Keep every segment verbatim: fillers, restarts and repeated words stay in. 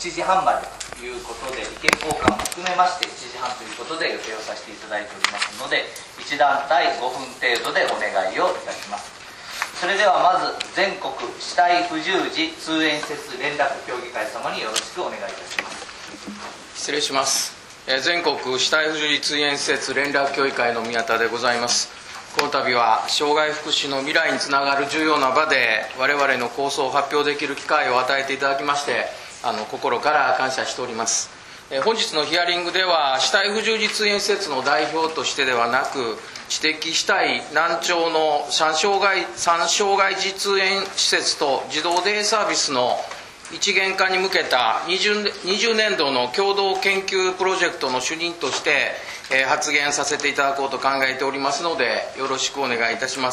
ちじはんまでということで、意見交換を含めましていちじはんということで予定をさせていただいておりますので、いち団体ごふん程度でお願いをいたします。それではまず全国肢体不自由児通園施設連絡協議会様によろしくお願いいたします。 失礼します。全国肢体不自由児通園施設連絡協議会の宮田でございます。この度は障害福祉の未来につながる重要な場で我々の構想を発表できる機会を与えていただきましてあの心から感謝しております。え本日のヒアリングでは肢体不自由児通園施設の代表としてではなく知的肢体難聴の三障害三障害児通園施設と児童デイサービスの一元化に向けたにじゅうねんどの共同研究プロジェクトの主任として、えー、発言させていただこうと考えておりますのでよろしくお願いいたします。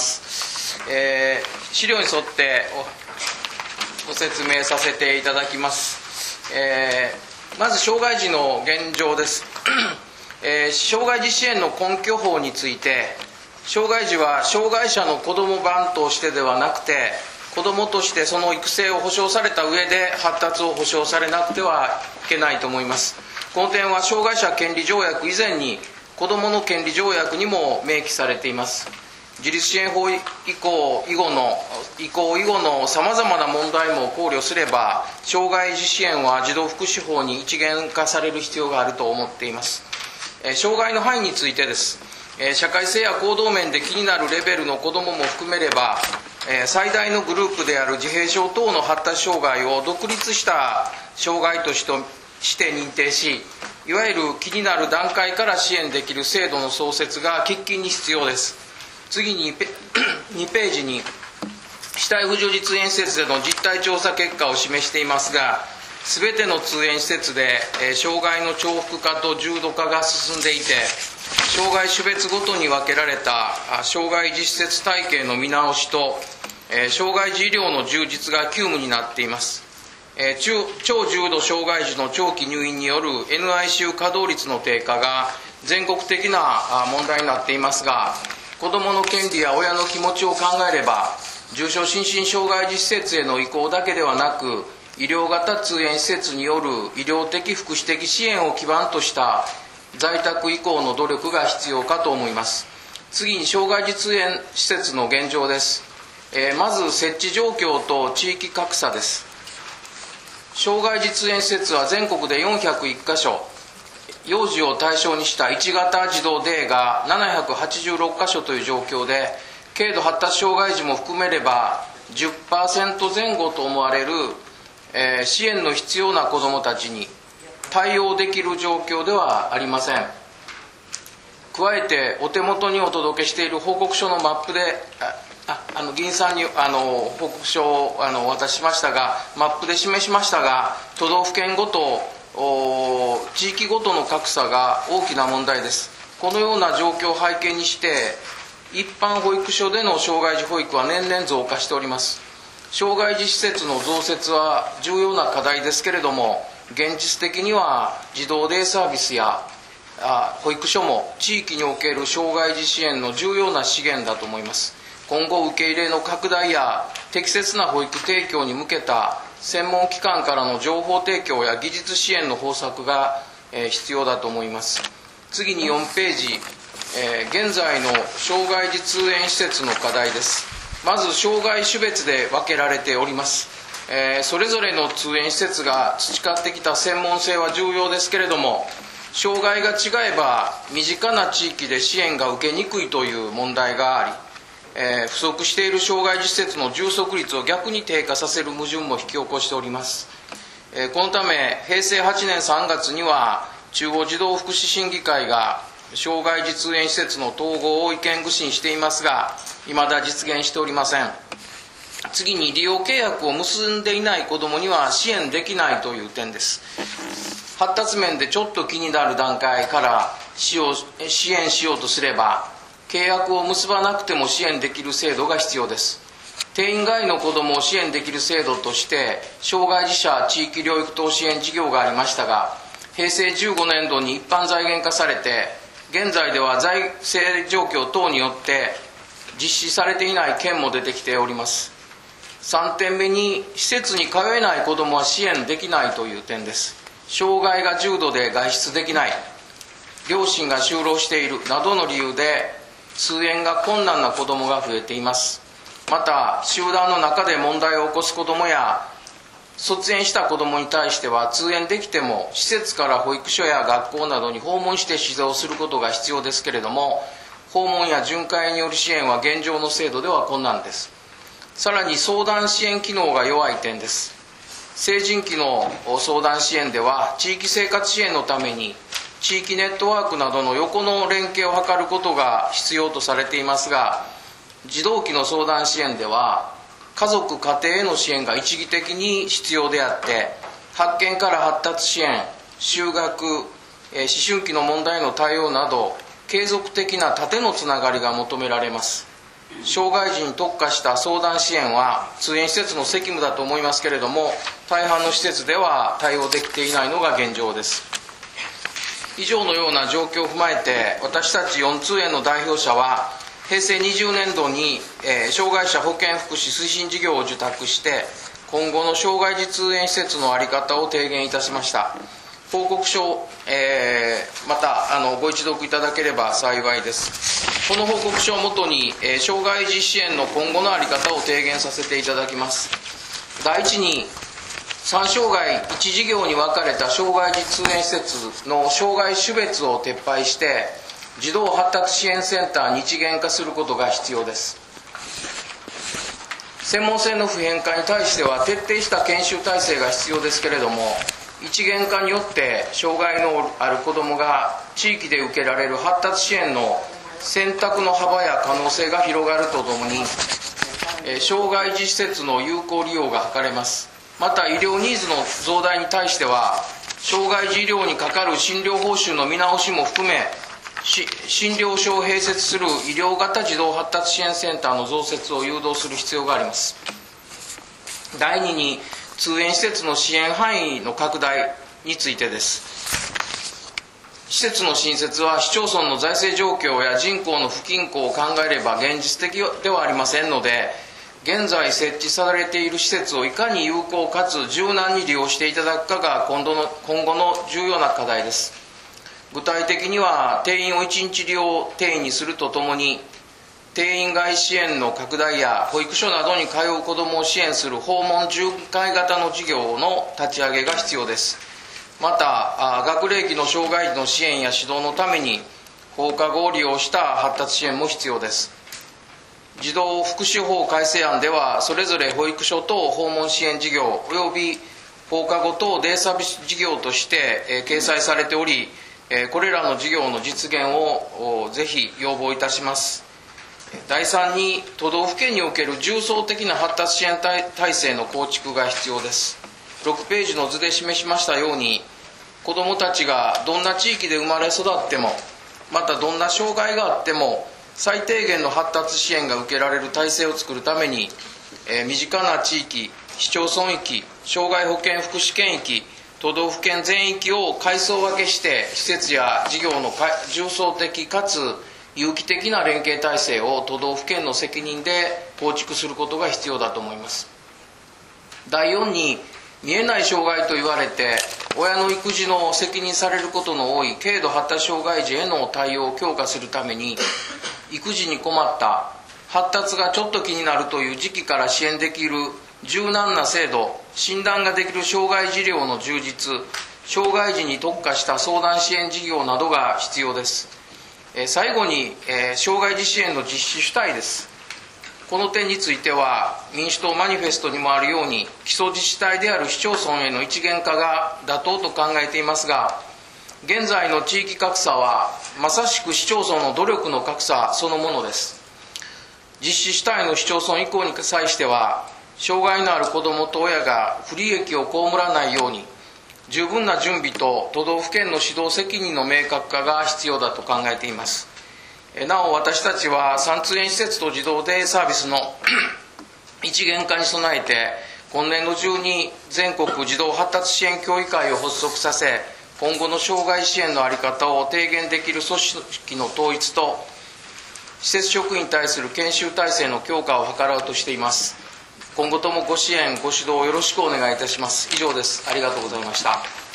えー、資料に沿ってご説明させていただきます。えー、まず障害児の現状です。えー、障害児支援の根拠法について、障害児は障害者の子ども版としてではなくて子どもとしてその育成を保障された上で発達を保障されなくてはいけないと思います。この点は障害者権利条約以前に子どもの権利条約にも明記されています。自立支援法以降以後の移行以後のさまざまな問題も考慮すれば障害児支援は児童福祉法に一元化される必要があると思っています。え障害の範囲についてです。え社会性や行動面で気になるレベルの子どもも含めれば最大のグループである自閉症等の発達障害を独立した障害として認定し、いわゆる気になる段階から支援できる制度の創設が喫緊に必要です。次ににページに肢体不自由児通園施設での実態調査結果を示していますが、全ての通園施設で障害の重複化と重度化が進んでいて、障害種別ごとに分けられた障害児施設体系の見直しと障害児医療の充実が急務になっています。超重度障害児の長期入院による エヌアイシーユー 稼働率の低下が全国的な問題になっていますが、子どもの権利や親の気持ちを考えれば重症心身障害児施設への移行だけではなく医療型通園施設による医療的福祉的支援を基盤とした在宅移行の努力が必要かと思います。次に障害児通園施設の現状です。えー、まず設置状況と地域格差です。障害児通園施設は全国でよんひゃくいっかしょ、幼児を対象にしたいち型児童デイがななひゃくはちじゅうろっかしょという状況で、軽度発達障害児も含めれば じゅっパーセント 前後と思われる、えー、支援の必要な子どもたちに対応できる状況ではありません。加えてお手元にお届けしている報告書のマップでああの議員さんにあの報告書をあのお渡ししましたが、マップで示しましたが、都道府県ごと地域ごとの格差が大きな問題です。このような状況を背景にして一般保育所での障害児保育は年々増加しております。障害児施設の増設は重要な課題ですけれども、現実的には児童デイサービスやあ保育所も地域における障害児支援の重要な資源だと思います。今後受け入れの拡大や適切な保育提供に向けた専門機関からの情報提供や技術支援の方策が、えー、必要だと思います。次によんページ、えー、現在の障害児通園施設の課題です。まず障害種別で分けられております。えー、それぞれの通園施設が培ってきた専門性は重要ですけれども、障害が違えば身近な地域で支援が受けにくいという問題があり、えー、不足している障害児施設の充足率を逆に低下させる矛盾も引き起こしております。えー、このためへいせいはちねんさんがつには中央児童福祉審議会が障害児通園施設の統合を意見具申していますが、いまだ実現しておりません。次に利用契約を結んでいない子どもには支援できないという点です。発達面でちょっと気になる段階から支援しようとすれば契約を結ばなくても支援できる制度が必要です。定員外の子どもを支援できる制度として障害児者地域療育等支援事業がありましたが、へいせいじゅうごねんどに一般財源化されて現在では財政状況等によって実施されていない県も出てきております。 さんてんめに、施設に通えない子どもは支援できないという点です。障害が重度で外出できない、両親が就労しているなどの理由で通園が困難な子どもが増えています。また、集団の中で問題を起こす子どもや卒園した子どもに対しては、通園できても施設から保育所や学校などに訪問して指導することが必要ですけれども、訪問や巡回による支援は現状の制度では困難です。さらに相談支援機能が弱い点です。成人期の相談支援では、地域生活支援のために地域ネットワークなどの横の連携を図ることが必要とされていますが、児童期の相談支援では家族家庭への支援が一義的に必要であって、発見から発達支援、就学、思春期の問題への対応など継続的な縦のつながりが求められます。障害児に特化した相談支援は通園施設の責務だと思いますけれども、大半の施設では対応できていないのが現状です。以上のような状況を踏まえて、私たちよん通園の代表者は平成にじゅうねんどに、えー、障害者保健福祉推進事業を受託して、今後の障害児通園施設の在り方を提言いたしました。報告書、えー、またあのご一読いただければ幸いです。この報告書をもとに、えー、障害児支援の今後の在り方を提言させていただきます。第一に、さん障害いち事業に分かれた障害児通園施設の障害種別を撤廃して、児童発達支援センターに一元化することが必要です。専門性の普遍化に対しては徹底した研修体制が必要ですけれども、一元化によって障害のある子どもが地域で受けられる発達支援の選択の幅や可能性が広がるとともに、障害児施設の有効利用が図れます。また、医療ニーズの増大に対しては、障害児医療にかかる診療報酬の見直しも含め、診療所を併設する医療型児童発達支援センターの増設を誘導する必要があります。第二に、通園施設の支援範囲の拡大についてです。施設の新設は市町村の財政状況や人口の不均衡を考えれば現実的ではありませんので、現在設置されている施設をいかに有効かつ柔軟に利用していただくかが今度の今後の重要な課題です。具体的には、定員をいちにち利用定員にするとともに、定員外支援の拡大や保育所などに通う子どもを支援する訪問巡回型の事業の立ち上げが必要です。また、学齢期の障害児の支援や指導のために放課後を利用した発達支援も必要です。児童福祉法改正案では、それぞれ保育所等訪問支援事業および放課後等デイサービス事業として、えー、掲載されており、えー、これらの事業の実現をぜひ要望いたします。第三に、都道府県における重層的な発達支援体制の構築が必要です。ろくページの図で示しましたように、子どもたちがどんな地域で生まれ育っても、またどんな障害があっても最低限の発達支援が受けられる体制を作るために、えー、身近な地域、市町村域、障害保健福祉圏域、都道府県全域を階層分けして、施設や事業の重層的かつ有機的な連携体制を都道府県の責任で構築することが必要だと思います。第四に、見えない障害と言われて親の育児の責任されることの多い軽度発達障害児への対応を強化するために、育児に困った、発達がちょっと気になるという時期から支援できる柔軟な制度、診断ができる障害児医療の充実、障害児に特化した相談支援事業などが必要です。え最後に、え障害児支援の実施主体です。この点については、民主党マニフェストにもあるように、基礎自治体である市町村への一元化が妥当と考えていますが、現在の地域格差はまさしく市町村の努力の格差そのものです。実施主体の市町村移行に際しては、障害のある子どもと親が不利益を被らないように、十分な準備と都道府県の指導責任の明確化が必要だと考えています。なお、私たちはさん通園施設と児童デイサービスの一元化に備えて、今年度中に全国児童発達支援協議会を発足させ、今後の障害支援の在り方を提言できる組織の統一と、施設職員に対する研修体制の強化を図ろうとしています。 今後ともご支援ご指導よろしくお願いいたします。以上です。ありがとうございました。